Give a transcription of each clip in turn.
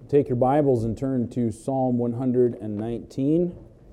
Take your Bibles and turn to Psalm 119.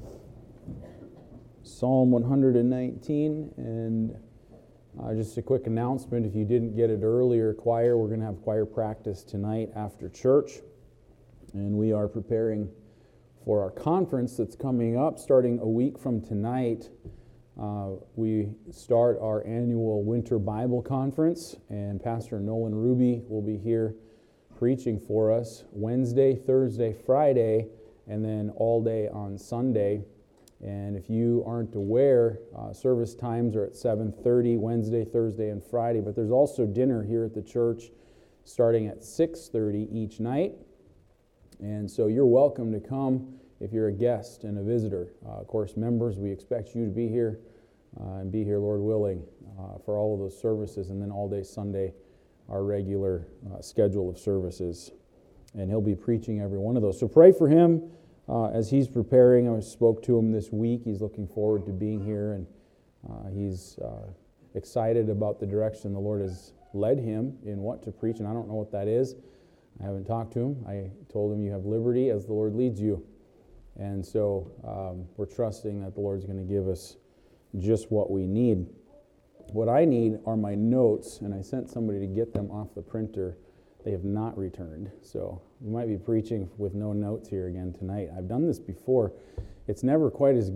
Psalm 119, and just a quick announcement, if you didn't get it earlier, choir, we're going to have choir practice tonight after church, and we are preparing for our conference that's coming up starting a week from tonight. We start our annual Winter Bible Conference, and Pastor Nolan Ruby will be here preaching for us Wednesday, Thursday, Friday, and then all day on Sunday. And if you aren't aware, service times are at 7:30 Wednesday, Thursday, and Friday. But there's also dinner here at the church starting at 6:30 each night. And so you're welcome to come if you're a guest and a visitor. Of course, members, we expect you to be here and be here, Lord willing, for all of those services. And then all day Sunday, our regular schedule of services. And he'll be preaching every one of those. So pray for him as he's preparing. I spoke to him this week. He's looking forward to being here, and he's excited about the direction the Lord has led him in what to preach. And I don't know what that is. I haven't talked to him. I told him you have liberty as the Lord leads you. And so we're trusting that the Lord's going to give us just what we need. What I need are my notes, and I sent somebody to get them off the printer. They have not returned, so we might be preaching with no notes here again tonight. I've done this before. It never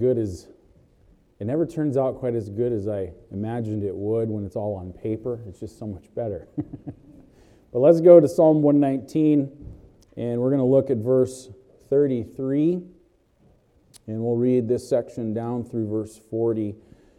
turns out quite as good as I imagined it would when it's all on paper. It's just so much better. But let's go to Psalm 119, and we're going to look at verse 33, and we'll read this section down through verse 40.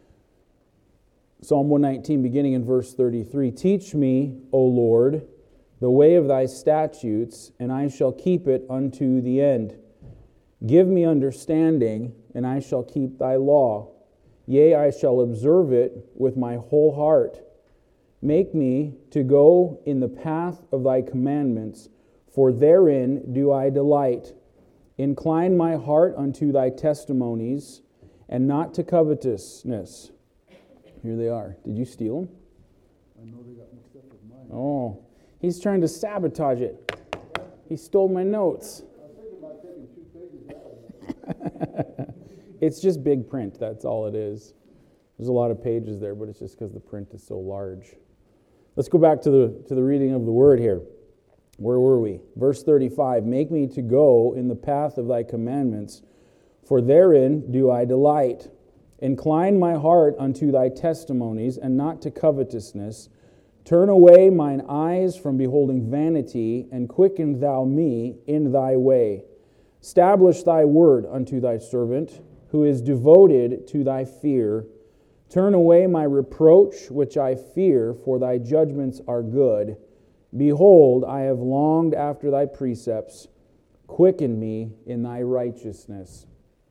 Psalm 119, beginning in verse 33. Teach me, O Lord, the way of thy statutes, and I shall keep it unto the end. Give me understanding, and I shall keep thy law. Yea, I shall observe it with my whole heart. Make me to go in the path of thy commandments, for therein do I delight. Incline my heart unto thy testimonies, and not to covetousness. Here they are. Did you steal them? I know they got mixed up with mine. Oh, he's trying to sabotage it. He stole my notes. I was thinking about taking 2 pages out. It's just big print, that's all it is. There's a lot of pages there, but it's just because the print is so large. Let's go back to the reading of the word here. Where were we? Verse 35, Make me to go in the path of thy commandments, for therein do I delight. Incline my heart unto thy testimonies, and not to covetousness. Turn away mine eyes from beholding vanity, and quicken thou me in thy way. Establish thy word unto thy servant, who is devoted to thy fear. Turn away my reproach, which I fear, for thy judgments are good. Behold, I have longed after thy precepts. Quicken me in thy righteousness.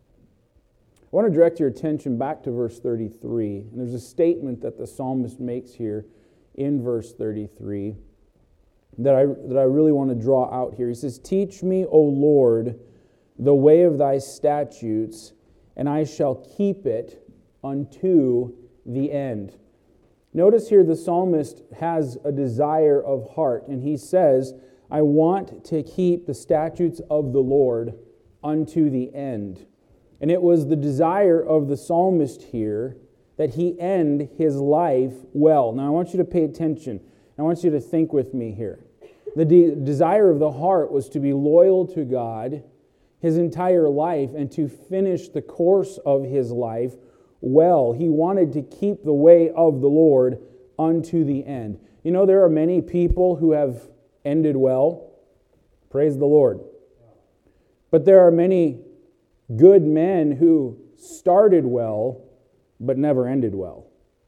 I want to direct your attention back to verse 33. And there's a statement that the psalmist makes here in verse 33 that I really want to draw out here. He says, Teach me, O Lord, the way of thy statutes, and I shall keep it unto the end. Notice here the psalmist has a desire of heart, and he says, I want to keep the statutes of the Lord unto the end. And it was the desire of the psalmist here that he end his life well. Now I want you to pay attention. I want you to think with me here. The desire of the heart was to be loyal to God his entire life and to finish the course of his life well. He wanted to keep the way of the Lord unto the end. You know, there are many people who have ended well. Praise the Lord. But there are many good men who started well, but never ended well.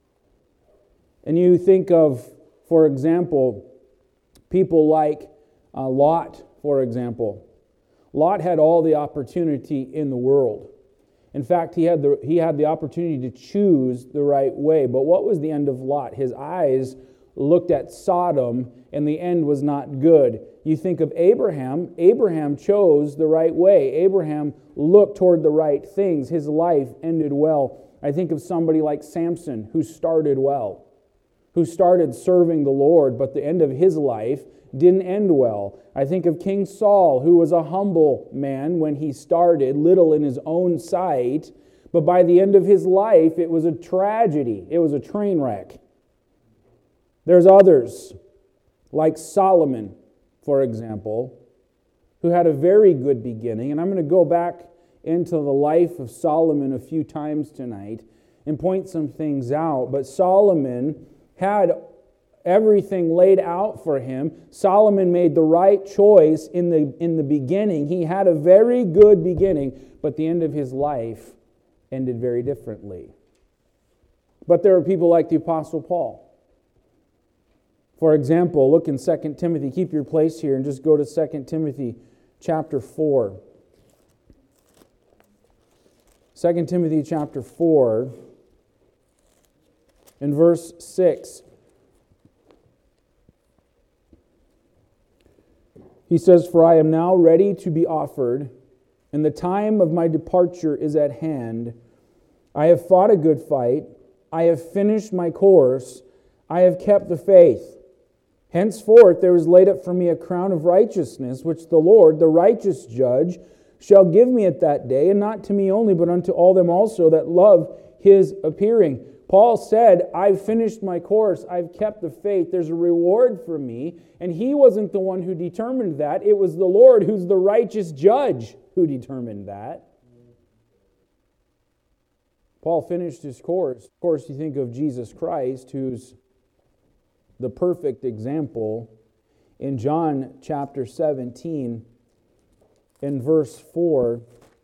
And you think of, for example, people like Lot, for example. Lot had all the opportunity in the world. In fact, he had the opportunity to choose the right way. But what was the end of Lot? His eyes looked at Sodom, and the end was not good. You think of Abraham. Abraham chose the right way. Abraham looked toward the right things. His life ended well. I think of somebody like Samson, who started well, who started serving the Lord, but the end of his life didn't end well. I think of King Saul, who was a humble man when he started, little in his own sight, but by the end of his life, it was a tragedy. It was a train wreck. There's others, like Solomon, for example, who had a very good beginning. And I'm going to go back into the life of Solomon a few times tonight and point some things out. But Solomon had everything laid out for him. Solomon made the right choice in the beginning. He had a very good beginning, but the end of his life ended very differently. But there are people like the Apostle Paul. For example, look in 2 Timothy. Keep your place here and just go to 2 Timothy chapter 4. 2 Timothy chapter 4 in verse 6. He says, "For I am now ready to be offered, and the time of my departure is at hand. I have fought a good fight. I have finished my course. I have kept the faith. Henceforth there is laid up for me a crown of righteousness, which the Lord, the righteous judge, shall give me at that day, and not to me only, but unto all them also that love his appearing." Paul said, I've finished my course, I've kept the faith, there's a reward for me. And he wasn't the one who determined that. It was the Lord, who's the righteous judge, who determined that. Paul finished his course. Of course, you think of Jesus Christ, who's the perfect example. In John chapter 17, in verse 4,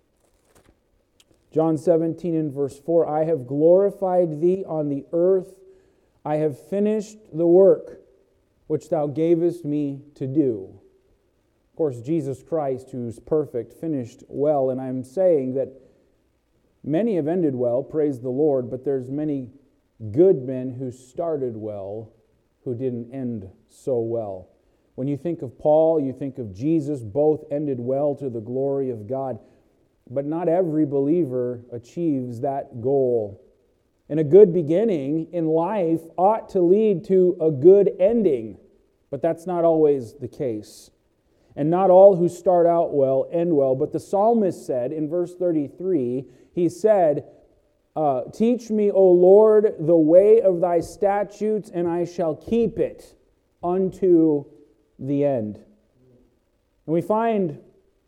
John 17 and verse 4, "I have glorified thee on the earth. I have finished the work which thou gavest me to do." Of course, Jesus Christ, who's perfect, finished well. And I'm saying that many have ended well, praise the Lord, but there's many good men who started well who didn't end so well. When you think of Paul, you think of Jesus, both ended well to the glory of God. But not every believer achieves that goal. And a good beginning in life ought to lead to a good ending, but that's not always the case. And not all who start out well end well. But the psalmist said in verse 33, he said, "Teach me, O Lord, the way of thy statutes, and I shall keep it unto the end." And we find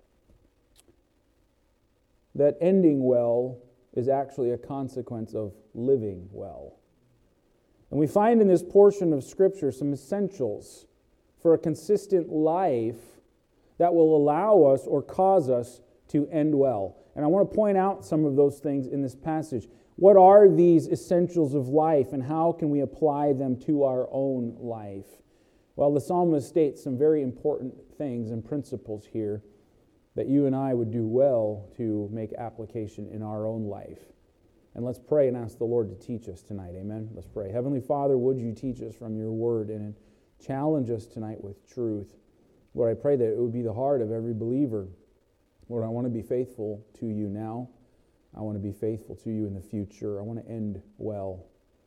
that ending well is actually a consequence of living well. And we find in this portion of Scripture some essentials for a consistent life that will allow us or cause us to end well. And I want to point out some of those things in this passage. What are these essentials of life, and how can we apply them to our own life? Well, the psalmist states some very important things and principles here that you and I would do well to make application in our own life. And let's pray and ask the Lord to teach us tonight. Amen? Let's pray. Heavenly Father, would you teach us from your word and challenge us tonight with truth? Lord, I pray that it would be the heart of every believer. Lord, I want to be faithful to you now. I want to be faithful to you in the future. I want to end well.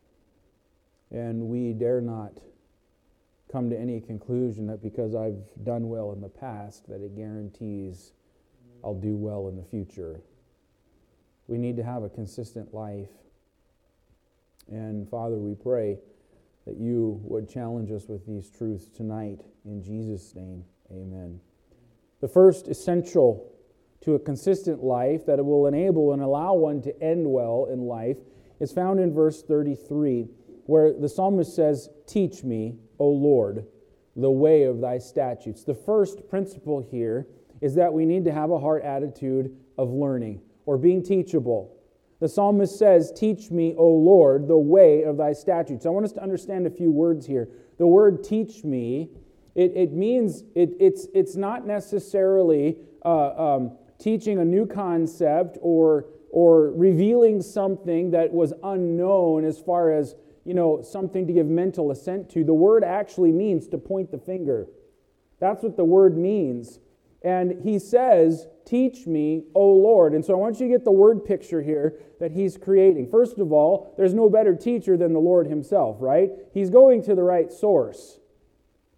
And we dare not come to any conclusion that because I've done well in the past that it guarantees I'll do well in the future. We need to have a consistent life. And Father, we pray that you would challenge us with these truths tonight. In Jesus' name, amen. The first essential to a consistent life that it will enable and allow one to end well in life is found in verse 33, where the psalmist says, "Teach me, O Lord, the way of thy statutes." The first principle here is that we need to have a heart attitude of learning or being teachable. The psalmist says, "Teach me, O Lord, the way of thy statutes." I want us to understand a few words here. The word "teach me," it means it's not necessarily teaching a new concept or revealing something that was unknown as far as something to give mental assent to. The word actually means to point the finger. That's what the word means. And he says, "Teach me, O Lord." And so I want you to get the word picture here that he's creating. First of all, there's no better teacher than the Lord himself, right? He's going to the right source.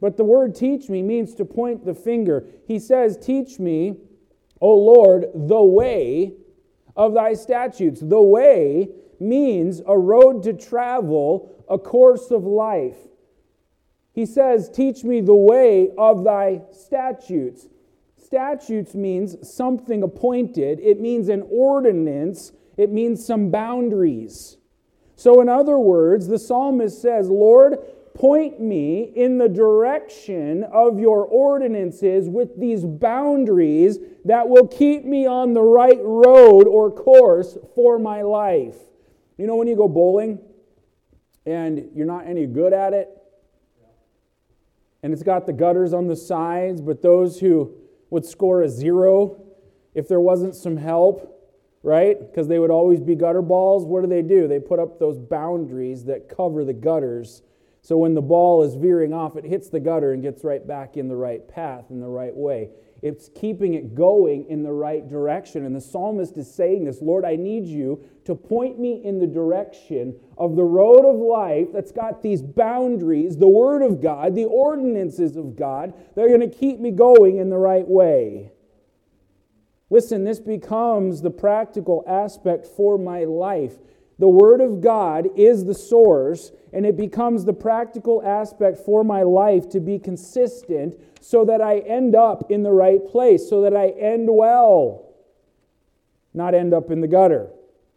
But the word teach me means to point the finger. He says, teach me, O Lord, the way of thy statutes. The way means a road to travel, a course of life. He says, teach me the way of thy statutes. Statutes means something appointed. It means an ordinance. It means some boundaries. So in other words, the psalmist says, Lord, point me in the direction of your ordinances with these boundaries that will keep me on the right road or course for my life. You know when you go bowling and you're not any good at it? And it's got the gutters on the sides, but those who would score a 0 if there wasn't some help, right? Because they would always be gutter balls. What do? They put up those boundaries that cover the gutters. So when the ball is veering off, it hits the gutter and gets right back in the right path, in the right way. It's keeping it going in the right direction. And the psalmist is saying this, Lord, I need you to point me in the direction of the road of life that's got these boundaries, the Word of God, the ordinances of God. They're going to keep me going in the right way. Listen, this becomes the practical aspect for my life. The Word of God is the source, and it becomes the practical aspect for my life to be consistent so that I end up in the right place, so that I end well, not end up in the gutter.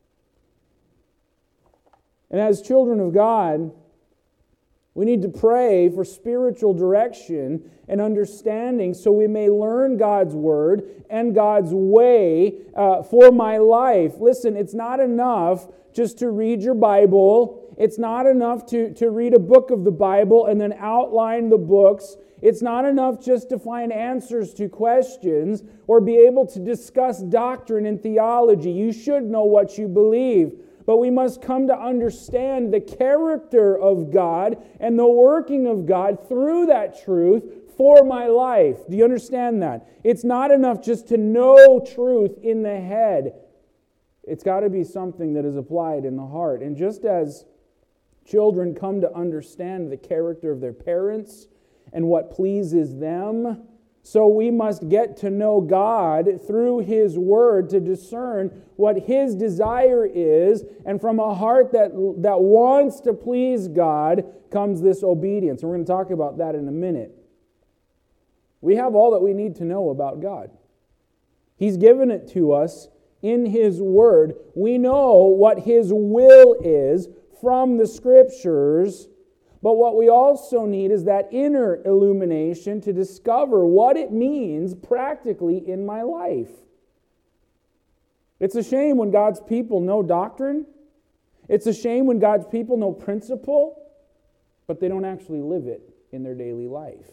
And as children of God, we need to pray for spiritual direction and understanding so we may learn God's Word and God's way for my life. Listen, it's not enough just to read your Bible. It's not enough to read a book of the Bible and then outline the books. It's not enough just to find answers to questions or be able to discuss doctrine and theology. You should know what you believe. But we must come to understand the character of God and the working of God through that truth for my life. Do you understand that? It's not enough just to know truth in the head. It's got to be something that is applied in the heart. And just as children come to understand the character of their parents and what pleases them, so we must get to know God through His Word to discern what His desire is. And from a heart that wants to please God comes this obedience. And we're going to talk about that in a minute. We have all that we need to know about God. He's given it to us in His Word. We know what His will is from the Scriptures. But what we also need is that inner illumination to discover what it means practically in my life. It's a shame when God's people know doctrine. It's a shame when God's people know principle, but they don't actually live it in their daily life.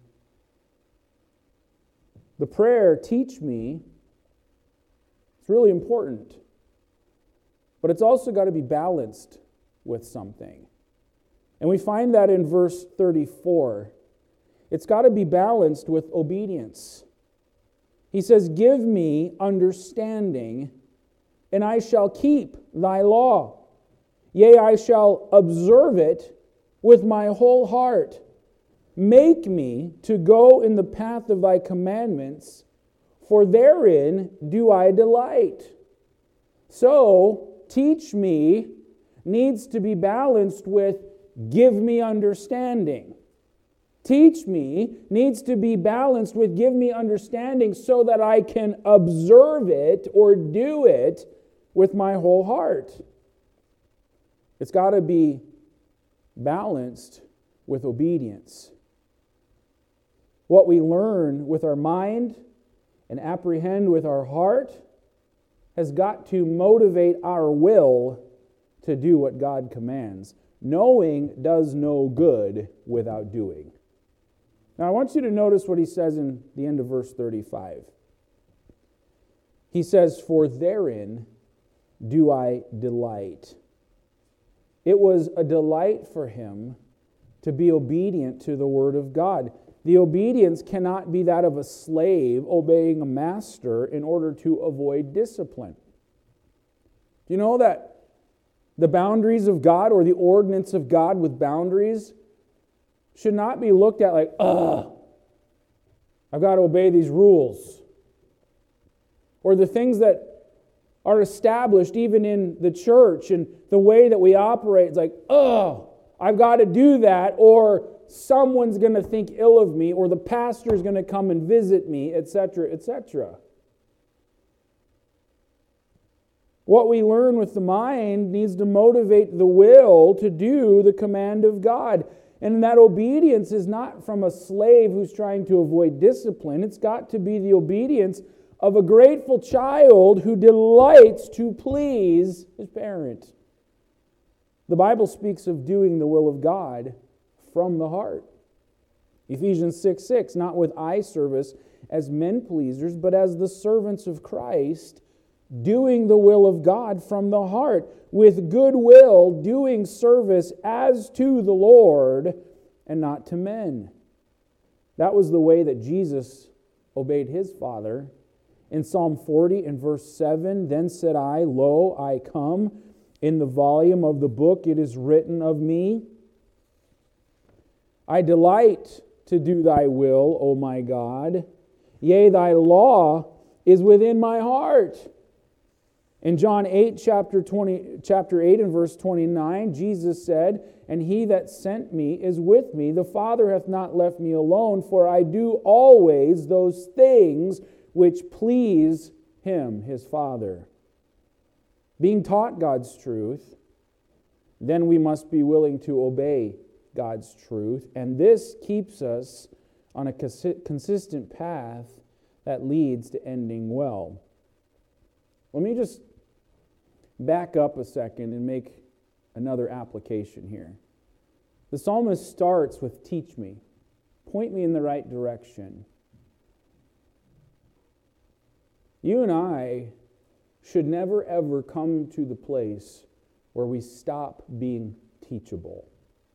The prayer, teach me, it's really important. But it's also got to be balanced with something. And we find that in verse 34. It's got to be balanced with obedience. He says, give me understanding, and I shall keep thy law. Yea, I shall observe it with my whole heart. Make me to go in the path of thy commandments, for therein do I delight. So, teach me needs to be balanced with give me understanding. Teach me needs to be balanced with give me understanding so that I can observe it or do it with my whole heart. It's got to be balanced with obedience. What we learn with our mind and apprehend with our heart has got to motivate our will to do what God commands. Knowing does no good without doing. Now I want you to notice what he says in the end of verse 35. He says, for therein do I delight. It was a delight for him to be obedient to the Word of God. The obedience cannot be that of a slave obeying a master in order to avoid discipline. Do you know that the boundaries of God, or the ordinance of God with boundaries, should not be looked at like, ugh, I've got to obey these rules. Or the things that are established even in the church and the way that we operate. It's like, ugh, I've got to do that, or someone's going to think ill of me, or the pastor's going to come and visit me, etc., etc. What we learn with the mind needs to motivate the will to do the command of God. And that obedience is not from a slave who's trying to avoid discipline. It's got to be the obedience of a grateful child who delights to please his parent. The Bible speaks of doing the will of God from the heart. Ephesians 6:6, not with eye service as men pleasers, but as the servants of Christ, doing the will of God from the heart, with good will, doing service as to the Lord and not to men. That was the way that Jesus obeyed his Father. In Psalm 40 and verse 7, then said I, lo, I come. In the volume of the book it is written of me. I delight to do thy will, O my God. Yea, thy law is within my heart. In John 8, chapter 8 and verse 29, Jesus said, and he that sent me is with me. The Father hath not left me alone, for I do always those things which please him, his Father. Being taught God's truth, then we must be willing to obey God's truth. And this keeps us on a consistent path that leads to ending well. Let me just back up a second and make another application here. The psalmist starts with, teach me. Point me in the right direction. You and I should never ever come to the place where we stop being teachable.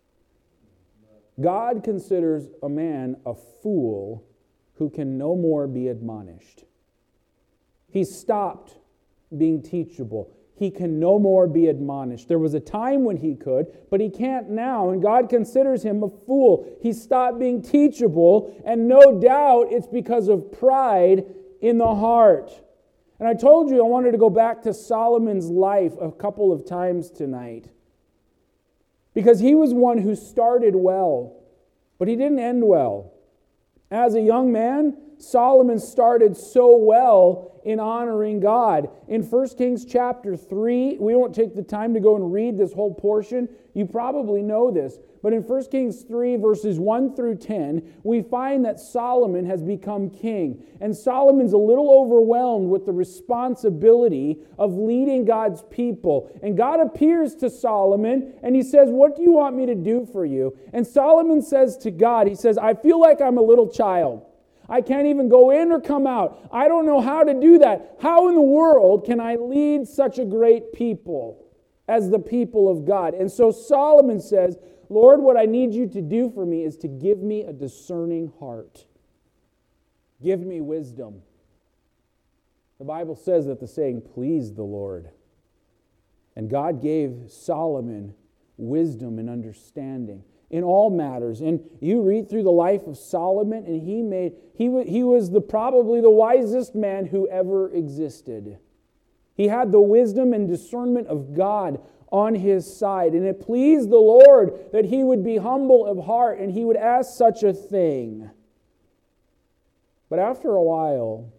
God considers a man a fool who can no more be admonished. He stopped being teachable. He can no more be admonished. There was a time when he could, but he can't now, and God considers him a fool. He stopped being teachable, and no doubt it's because of pride in the heart. And I told you I wanted to go back to Solomon's life a couple of times tonight, because he was one who started well, but he didn't end well. As a young man, Solomon started so well in honoring God. In 1 Kings chapter 3, we won't take the time to go and read this whole portion. You probably know this. But in 1 Kings 3, verses 1 through 10, we find that Solomon has become king. And Solomon's a little overwhelmed with the responsibility of leading God's people. And God appears to Solomon, and he says, what do you want me to do for you? And Solomon says to God, he says, I feel like I'm a little child. I can't even go in or come out. I don't know how to do that. How in the world can I lead such a great people as the people of God? And so Solomon says, Lord, what I need you to do for me is to give me a discerning heart. Give me wisdom. The Bible says that the saying pleased the Lord. And God gave Solomon wisdom and understanding in all matters. And you read through the life of Solomon, and he was probably the wisest man who ever existed. He had the wisdom and discernment of God on his side. And it pleased the Lord that he would be humble of heart and he would ask such a thing. But after a while,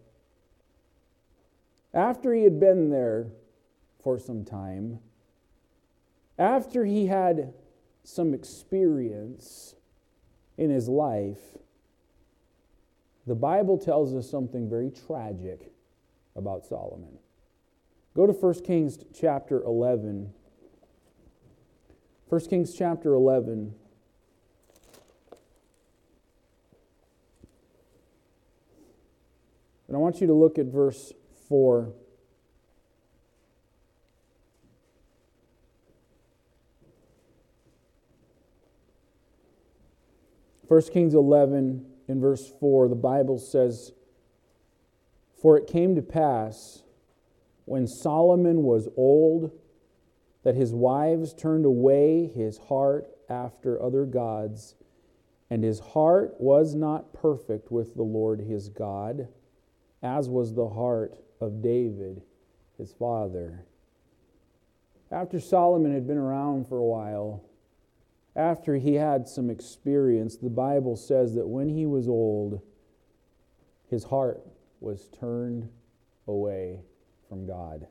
after he had been there for some time, after he had some experience in his life, the Bible tells us something very tragic about Solomon. Go to 1 Kings chapter 11. 1 Kings chapter 11. And I want you to look at verse 4. First Kings 11 in verse 4, the Bible says, for it came to pass when Solomon was old that his wives turned away his heart after other gods, And his heart was not perfect with the Lord his God, as was the heart of David his father. After Solomon had been around for a while, after he had some experience, the Bible says that when he was old, his heart was turned away from God.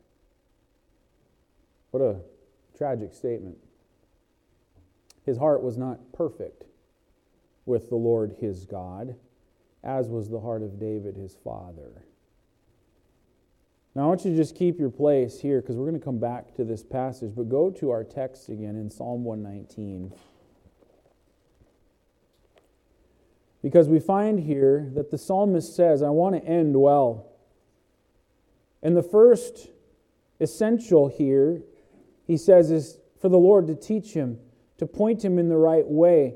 What a tragic statement. His heart was not perfect with the Lord his God, as was the heart of David his father. Now I want you to just keep your place here, because we're going to come back to this passage, but go to our text again in Psalm 119. Because we find here that the psalmist says, I want to end well. And the first essential here, he says, is for the Lord to teach him, to point him in the right way,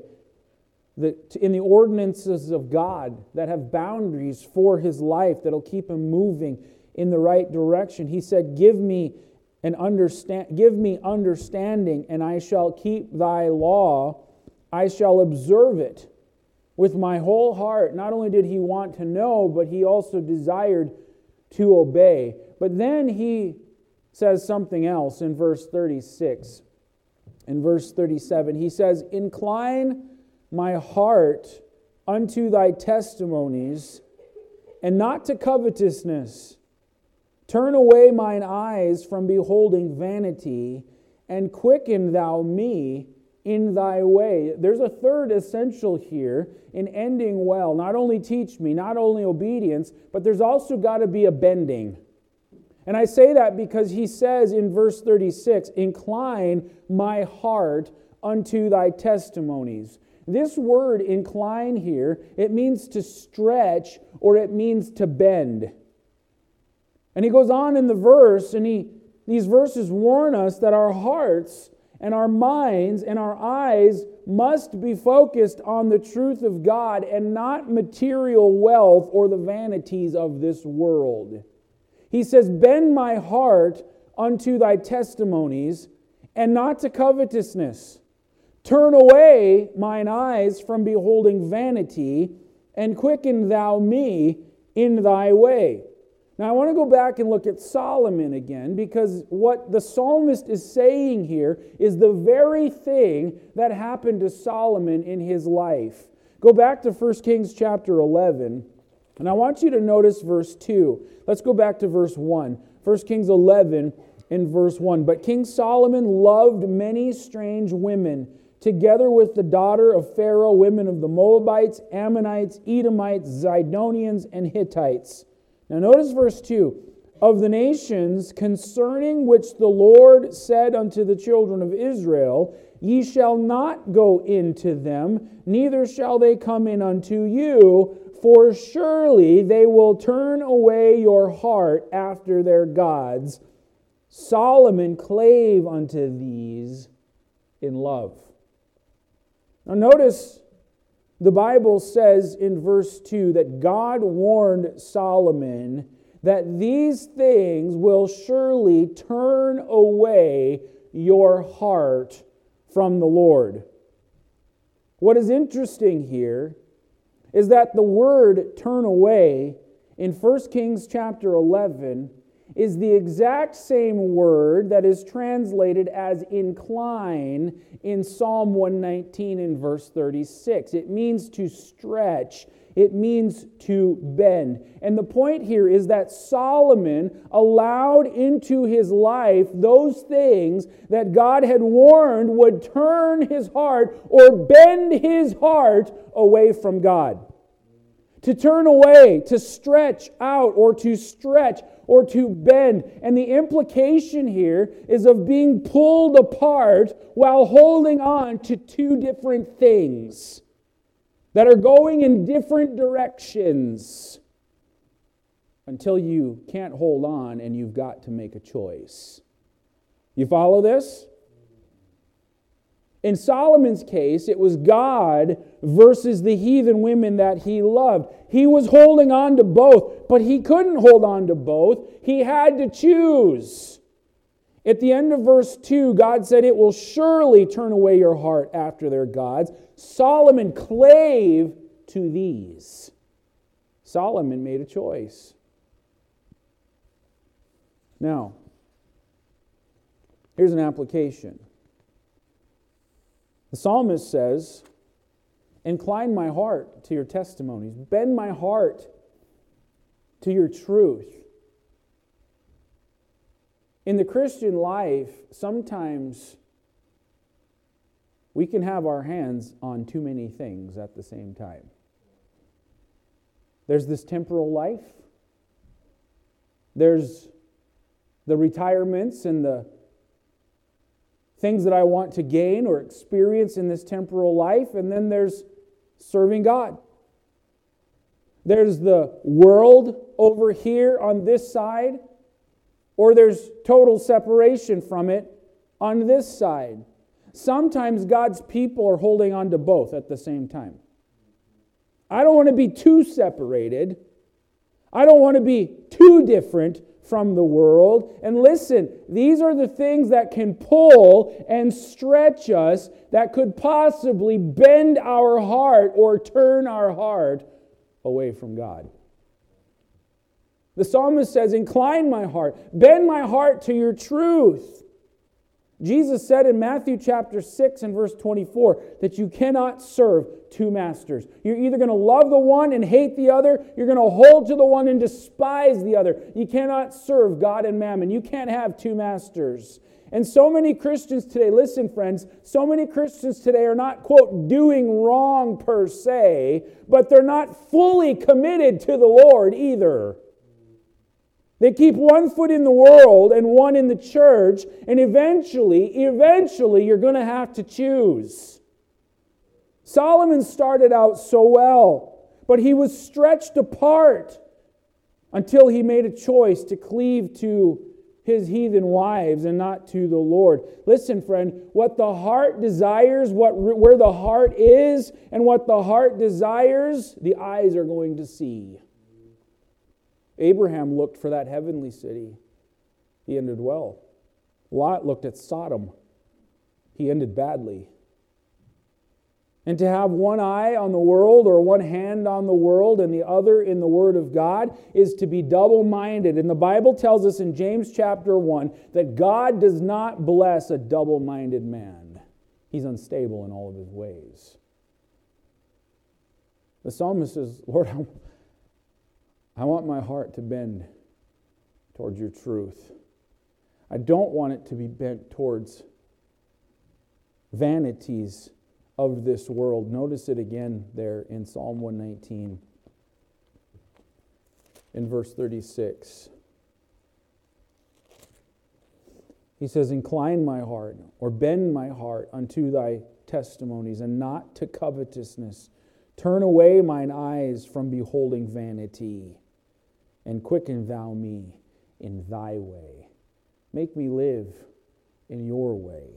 in the ordinances of God that have boundaries for his life, that'll keep him moving in the right direction. He said, give me understanding, and I shall keep thy law. I shall observe it with my whole heart. Not only did he want to know, but he also desired to obey. But then he says something else in verse 36. In verse 37, he says, incline my heart unto thy testimonies, and not to covetousness. Turn away mine eyes from beholding vanity, and quicken thou me in thy way. There's a third essential here in ending well. Not only teach me, not only obedience, but there's also got to be a bending. And I say that because he says in verse 36, incline my heart unto thy testimonies. This word incline here, it means to stretch, or it means to bend. And he goes on in the verse, and these verses warn us that our hearts and our minds and our eyes must be focused on the truth of God and not material wealth or the vanities of this world. He says, bend my heart unto thy testimonies, and not to covetousness. Turn away mine eyes from beholding vanity, and quicken thou me in thy way. Now I want to go back and look at Solomon again, because what the psalmist is saying here is the very thing that happened to Solomon in his life. Go back to 1 Kings chapter 11, and I want you to notice verse 2. Let's go back to verse 1. 1 Kings 11 in verse 1. But King Solomon loved many strange women, together with the daughter of Pharaoh, women of the Moabites, Ammonites, Edomites, Zidonians, and Hittites. Now notice verse 2. Of the nations concerning which the Lord said unto the children of Israel, ye shall not go into them, neither shall they come in unto you, for surely they will turn away your heart after their gods. Solomon clave unto these in love. Now notice the Bible says in verse 2 that God warned Solomon that these things will surely turn away your heart from the Lord. What is interesting here is that the word turn away in 1 Kings chapter 11 is the exact same word that is translated as incline in Psalm 119 in verse 36. It means to stretch. It means to bend. And the point here is that Solomon allowed into his life those things that God had warned would turn his heart or bend his heart away from God. To turn away, to stretch out, or to stretch, or to bend. And the implication here is of being pulled apart while holding on to two different things that are going in different directions until you can't hold on and you've got to make a choice. You follow this? In Solomon's case, it was God versus the heathen women that he loved. He was holding on to both, but he couldn't hold on to both. He had to choose. At the end of verse 2, God said, "It will surely turn away your heart after their gods." Solomon clave to these. Solomon made a choice. Now, here's an application. The psalmist says, "Incline my heart to your testimonies. Bend my heart to your truth." In the Christian life, sometimes we can have our hands on too many things at the same time. There's this temporal life. There's the retirements and the things that I want to gain or experience in this temporal life. And then there's serving God. There's the world over here on this side, or there's total separation from it on this side. Sometimes God's people are holding on to both at the same time. I don't want to be too separated. I don't want to be too different from the world. And listen, these are the things that can pull and stretch us, that could possibly bend our heart or turn our heart away from God. The psalmist says, "Incline my heart, bend my heart to your truth." Jesus said in Matthew chapter 6 and verse 24 that you cannot serve two masters. You're either going to love the one and hate the other. You're going to hold to the one and despise the other. You cannot serve God and mammon. You can't have two masters. And so many Christians today, listen friends, so many Christians today are not, quote, doing wrong per se, but they're not fully committed to the Lord either. They keep one foot in the world and one in the church, and eventually you're going to have to choose. Solomon started out so well, but he was stretched apart until he made a choice to cleave to his heathen wives and not to the Lord. Listen, friend, what the heart desires, where the heart is, and what the heart desires, the eyes are going to see. Abraham looked for that heavenly city. He ended well. Lot looked at Sodom. He ended badly. And to have one eye on the world or one hand on the world and the other in the Word of God is to be double-minded. And the Bible tells us in James chapter 1 that God does not bless a double-minded man. He's unstable in all of his ways. The psalmist says, "Lord, I want my heart to bend towards your truth. I don't want it to be bent towards vanities of this world." Notice it again there in Psalm 119, in verse 36. He says, "Incline my heart, or bend my heart unto thy testimonies, and not to covetousness. Turn away mine eyes from beholding vanity, and quicken thou me in thy way. Make me live in your way."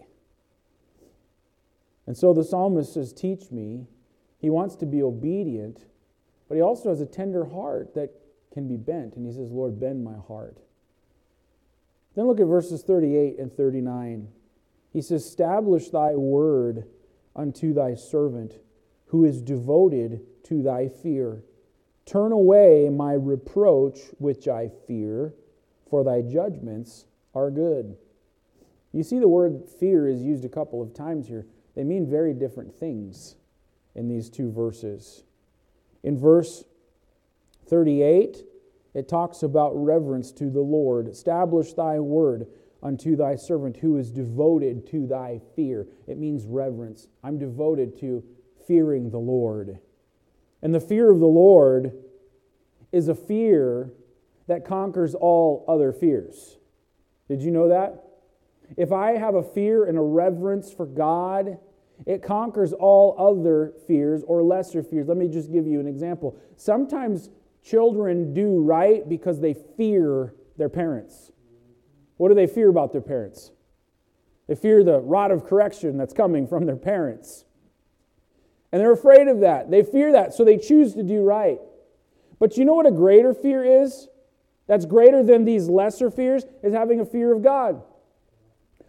And so the psalmist says, "Teach me." He wants to be obedient, but he also has a tender heart that can be bent. And he says, "Lord, bend my heart." Then look at verses 38 and 39. He says, "Establish thy word unto thy servant, who is devoted to thy fear. Turn away my reproach which I fear, for thy judgments are good." You see the word fear is used a couple of times here. They mean very different things in these two verses. In verse 38, it talks about reverence to the Lord. "Establish thy word unto thy servant who is devoted to thy fear." It means reverence. I'm devoted to fearing the Lord. And the fear of the Lord is a fear that conquers all other fears. Did you know that? If I have a fear and a reverence for God, it conquers all other fears or lesser fears. Let me just give you an example. Sometimes children do right because they fear their parents. What do they fear about their parents? They fear the rod of correction that's coming from their parents. And they're afraid of that. They fear that, so they choose to do right. But you know what a greater fear is? That's greater than these lesser fears, is having a fear of God.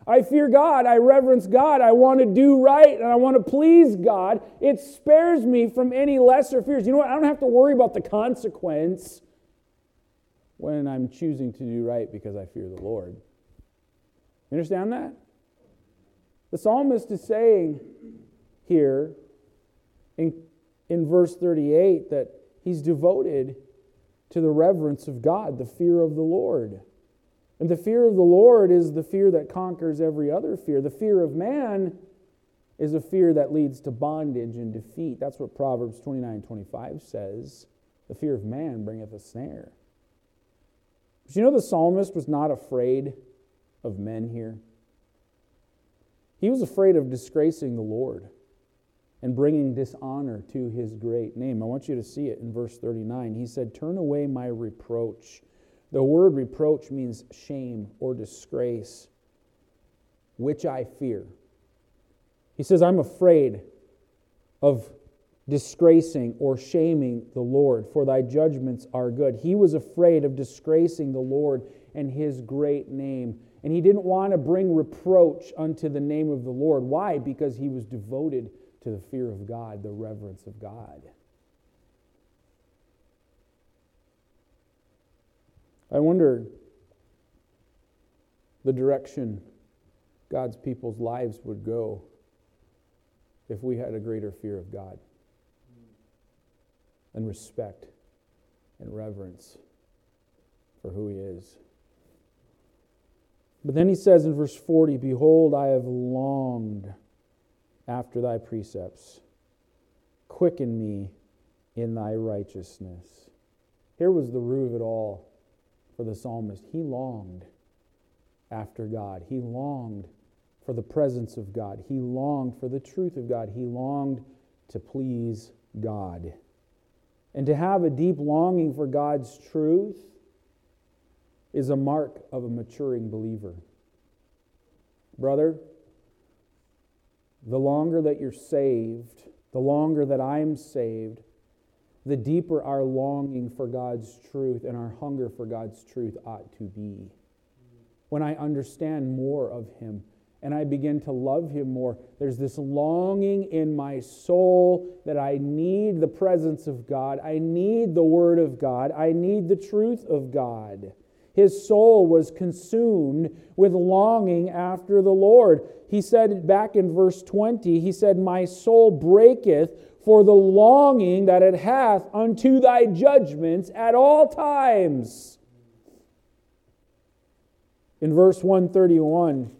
I fear God, I reverence God, I want to do right, and I want to please God. It spares me from any lesser fears. You know what? I don't have to worry about the consequence when I'm choosing to do right because I fear the Lord. You understand that? The psalmist is saying here in verse 38 that he's devoted to the reverence of God, the fear of the Lord. And the fear of the Lord is the fear that conquers every other fear. The fear of man is a fear that leads to bondage and defeat. That's what Proverbs 29:25 says. The fear of man bringeth a snare. But you know the psalmist was not afraid of men here. He was afraid of disgracing the Lord and bringing dishonor to his great name. I want you to see it in verse 39. He said, "Turn away my reproach." The word reproach means shame or disgrace, which I fear. He says, I'm afraid of disgracing or shaming the Lord, for thy judgments are good. He was afraid of disgracing the Lord and his great name. And he didn't want to bring reproach unto the name of the Lord. Why? Because he was devoted to the fear of God, the reverence of God. I wonder the direction God's people's lives would go if we had a greater fear of God and respect and reverence for who he is. But then he says in verse 40, "Behold, I have longed after thy precepts. Quicken me in thy righteousness." Here was the root of it all for the psalmist. He longed after God. He longed for the presence of God. He longed for the truth of God. He longed to please God. And to have a deep longing for God's truth is a mark of a maturing believer. Brother, the longer that you're saved, the longer that I'm saved, the deeper our longing for God's truth and our hunger for God's truth ought to be. When I understand more of him and I begin to love him more, there's this longing in my soul that I need the presence of God. I need the Word of God. I need the truth of God. His soul was consumed with longing after the Lord. He said back in verse 20, he said, "My soul breaketh for the longing that it hath unto thy judgments at all times." In verse 131,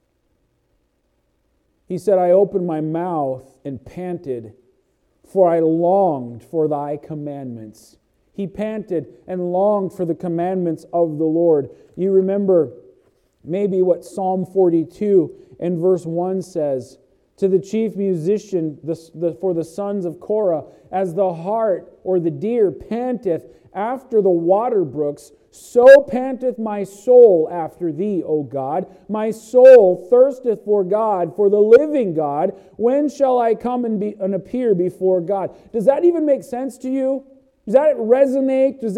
he said, "I opened my mouth and panted, for I longed for thy commandments." He panted and longed for the commandments of the Lord. You remember maybe what Psalm 42 and verse 1 says. To the chief musician, for the sons of Korah, as the hart or the deer panteth after the water brooks, so panteth my soul after thee, O God. My soul thirsteth for God, for the living God. When shall I come and appear before God? Does that even make sense to you? Does that resonate? Does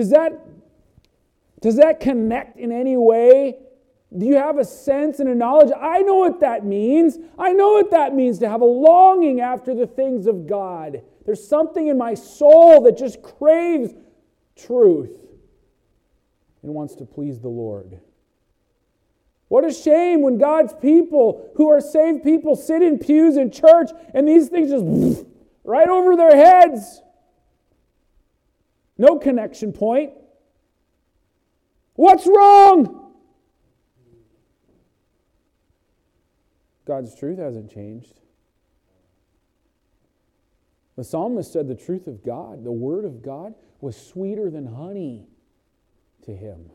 that connect in any way? Do you have a sense and a knowledge? I know what that means. I know what that means to have a longing after the things of God. There's something in my soul that just craves truth and wants to please the Lord. What a shame when God's people, who are saved people, sit in pews in church and these things just right over their heads. No connection point. What's wrong? God's truth hasn't changed. The psalmist said the truth of God, the word of God, was sweeter than honey to him.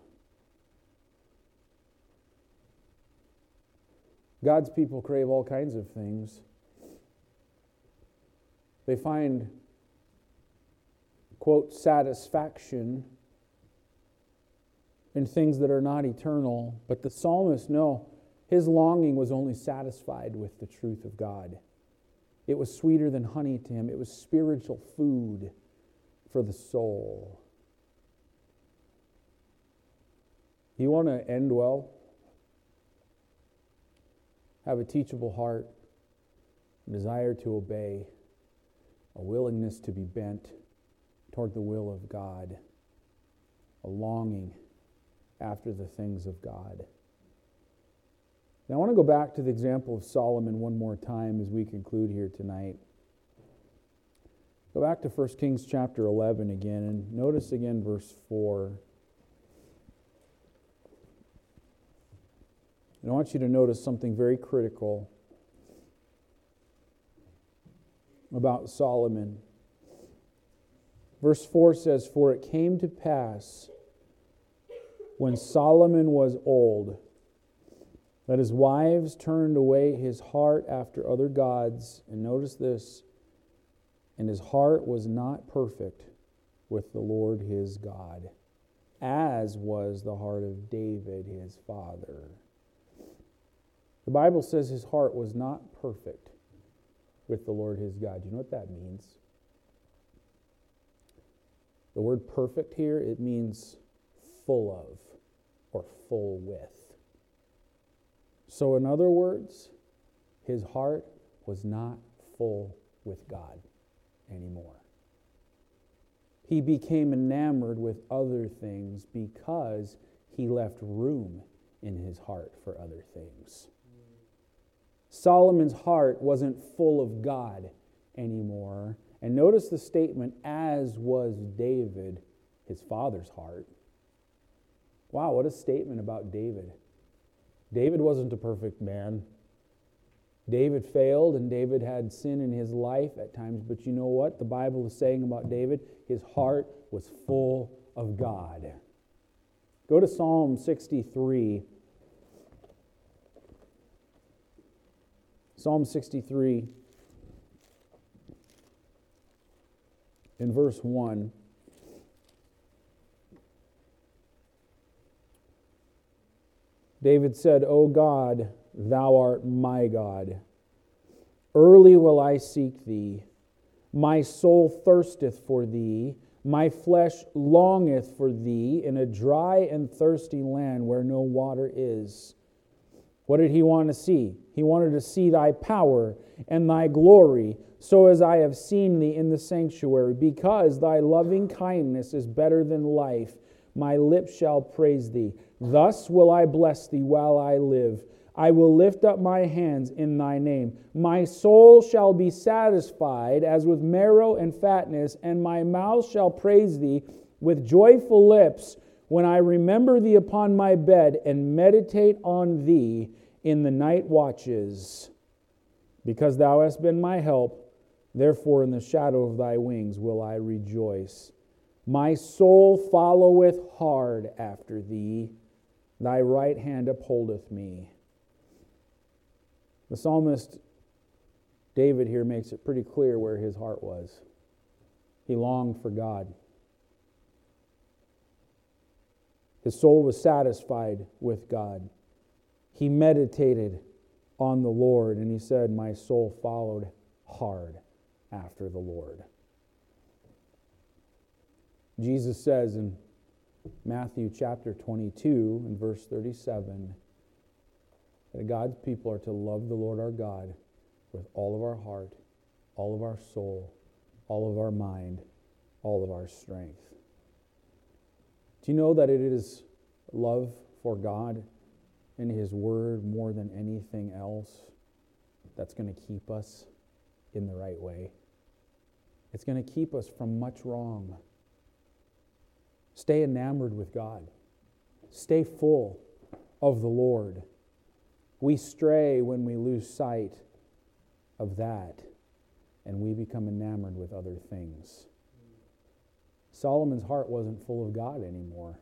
God's people crave all kinds of things. They find, quote, satisfaction in things that are not eternal. But the psalmist, no, his longing was only satisfied with the truth of God. It was sweeter than honey to him. It was spiritual food for the soul. You want to end well? have a teachable heart, a desire to obey, a willingness to be bent toward the will of God, a longing after the things of God. Now I want to go back to the example of Solomon one more time as we conclude here tonight. Go back to 1 Kings chapter 11 again, and notice again verse 4. And I want you to notice something very critical about Solomon. Verse 4 says, "For it came to pass when Solomon was old, that his wives turned away his heart after other gods." And notice this, "and his heart was not perfect with the Lord his God, as was the heart of David his father." The Bible says his heart was not perfect with the Lord his God. Do you know what that means? The word perfect here, it means full of or full with. So in other words, his heart was not full with God anymore. He became enamored with other things because he left room in his heart for other things. Solomon's heart wasn't full of God anymore. And notice the statement, "as was David, his father's heart." Wow, what a statement about David. David wasn't a perfect man. David failed, and David had sin in his life at times. But you know what the Bible is saying about David? His heart was full of God. Go to Psalm 63. Psalm 63, in verse 1. David said, "O God, thou art my God. Early will I seek thee. My soul thirsteth for thee. My flesh longeth for thee in a dry and thirsty land where no water is." What did he want to see? He wanted to see thy power and thy glory, so as I have seen thee in the sanctuary. Because thy loving kindness is better than life, my lips shall praise thee. Thus will I bless thee while I live. I will lift up my hands in thy name. My soul shall be satisfied as with marrow and fatness, and my mouth shall praise thee with joyful lips, when I remember thee upon my bed and meditate on thee in the night watches. Because thou hast been my help, therefore in the shadow of thy wings will I rejoice. My soul followeth hard after thee. Thy right hand upholdeth me. The psalmist David here makes it pretty clear where his heart was. He longed for God. His soul was satisfied with God. He meditated on the Lord, and he said, "My soul followed hard after the Lord." Jesus says in Matthew chapter 22 and verse 37 that God's people are to love the Lord our God with all of our heart, all of our soul, all of our mind, all of our strength. Do you know that it is love for God and His Word more than anything else that's going to keep us in the right way? It's going to keep us from much wrong. Stay enamored with God. Stay full of the Lord. We stray when we lose sight of that, and we become enamored with other things. Solomon's heart wasn't full of God anymore.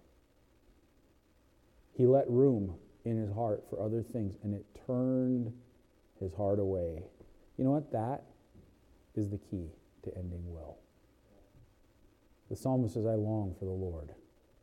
He let room in his heart for other things, and it turned his heart away. You know what? That is the key to ending well. The psalmist says, "I long for the Lord."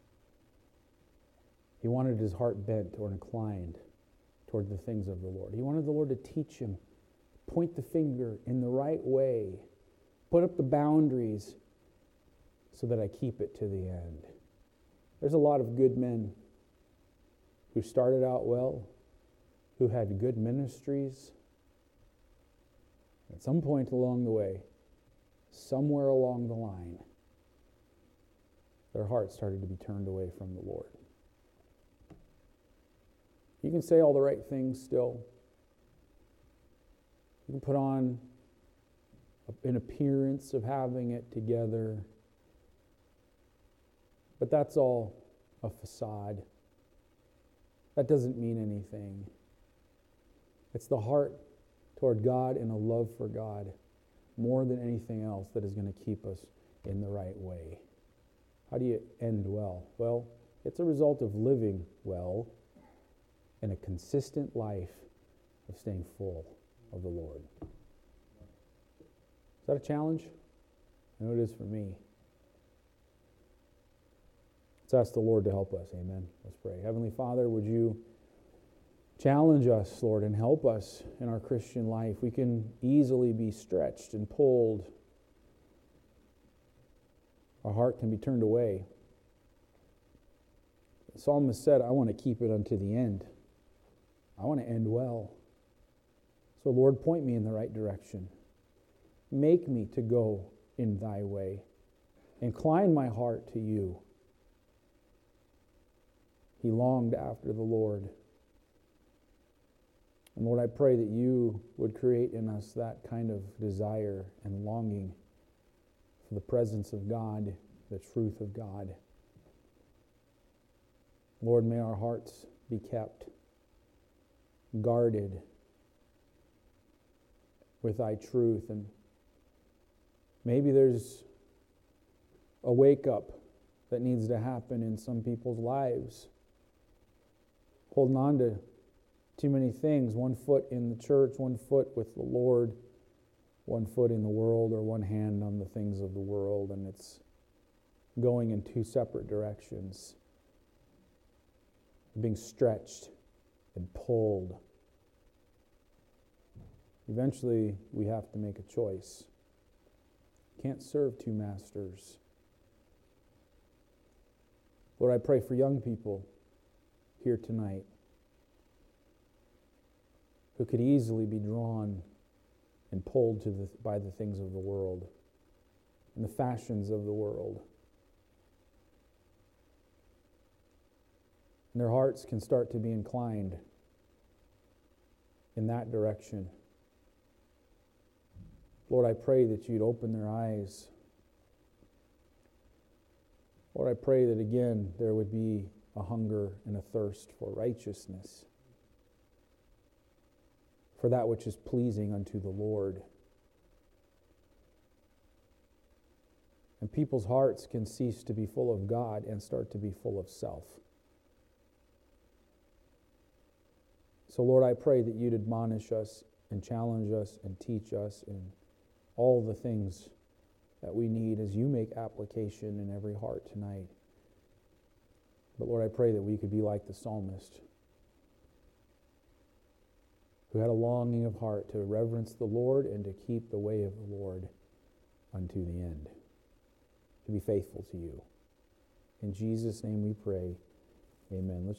He wanted his heart bent or inclined toward the things of the Lord. He wanted the Lord to teach him, point the finger in the right way, put up the boundaries so that I keep it to the end. There's a lot of good men who started out well, who had good ministries. At some point along the way, somewhere along the line, their hearts started to be turned away from the Lord. You can say all the right things still. You can put on an appearance of having it together. But that's all a facade. That doesn't mean anything. It's the heart toward God and a love for God more than anything else that is going to keep us in the right way. How do you end well? Well, it's a result of living well and a consistent life of staying full of the Lord. Is that a challenge? I know it is for me. Let's ask the Lord to help us. Amen. Let's pray. Heavenly Father, would you challenge us, Lord, and help us in our Christian life? We can easily be stretched and pulled. Our heart can be turned away. The psalmist said, I want to keep it unto the end. I want to end well. So, Lord, point me in the right direction. Make me to go in thy way. Incline my heart to you. He longed after the Lord. And Lord, I pray that you would create in us that kind of desire and longing for the presence of God, the truth of God. Lord, may our hearts be kept guarded with thy truth. And maybe there's a wake-up that needs to happen in some people's lives. Holding on to too many things, one foot in the church, one foot with the Lord, one foot in the world, or one hand on the things of the world, and it's going in two separate directions. Being stretched and pulled. Eventually, we have to make a choice. Can't serve two masters. Lord, I pray for young people here tonight who could easily be drawn and pulled by the things of the world and the fashions of the world. And their hearts can start to be inclined in that direction. Lord, I pray that you'd open their eyes. Lord, I pray that again there would be a hunger and a thirst for righteousness, for that which is pleasing unto the Lord. And people's hearts can cease to be full of God and start to be full of self. So, Lord, I pray that you'd admonish us and challenge us and teach us in all the things that we need as you make application in every heart tonight. But, Lord, I pray that we could be like the psalmist who had a longing of heart to reverence the Lord and to keep the way of the Lord unto the end, to be faithful to you. In Jesus' name we pray. Amen. Let's